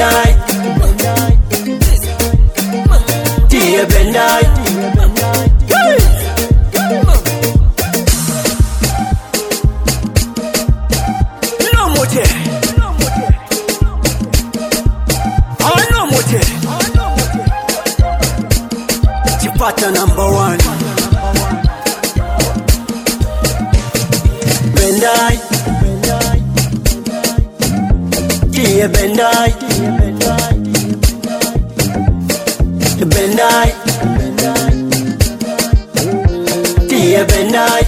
Bendai, Tia Bendai, no mote, no mote, Chipata number 1. Bendai, Tia Bendai, Bendai, Tia Bendai,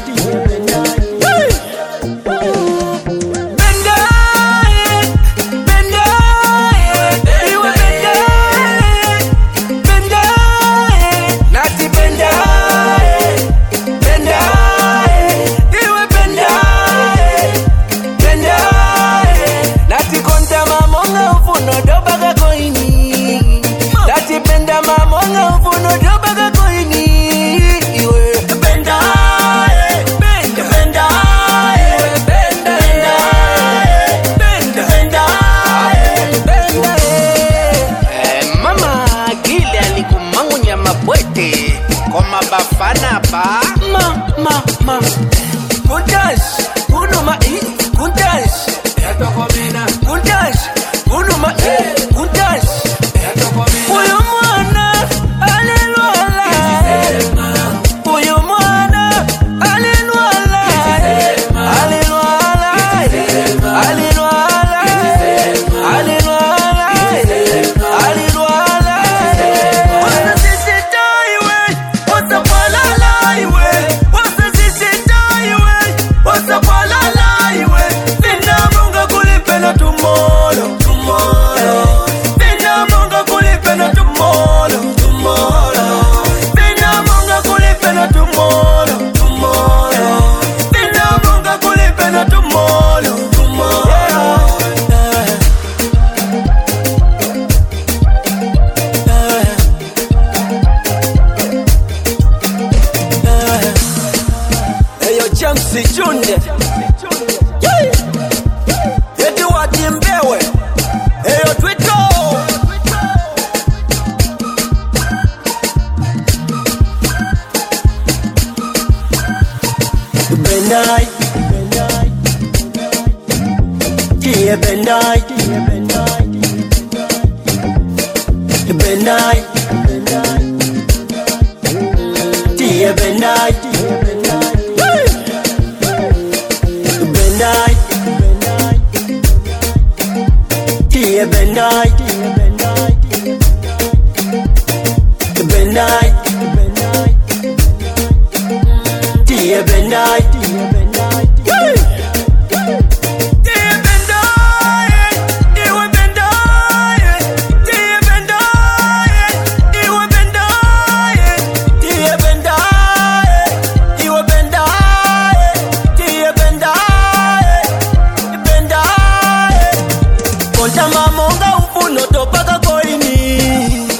Koma bafana ba ma Kuntas Kuno ma Kuntas Eto komena Kuntas Kuno ma Kuntas Eto komena Uyo mwana Alelwala Uyo mwana Alelwala Alelwala Alelwala Alelwala Alelwala Wana sisi taiwe Wasa palala iwe Wasa sisi taiwe Wasa palala iwe Sina munga kulipena tomorrow Tomorrow Sina munga kulipena tomorrow Tomorrow Sina munga kulipena tomorrow Tomorrow Sina munga kulipena tomorrow Tomorrow Eyo Jamsi Chunde Yeti Watimbewe Eyo Twitter Bendai Tia Bendai Bendai Tia Bendai Bendai Tia Bendai Bendai Tia Bendai Konta mamonga ufuno topaka koini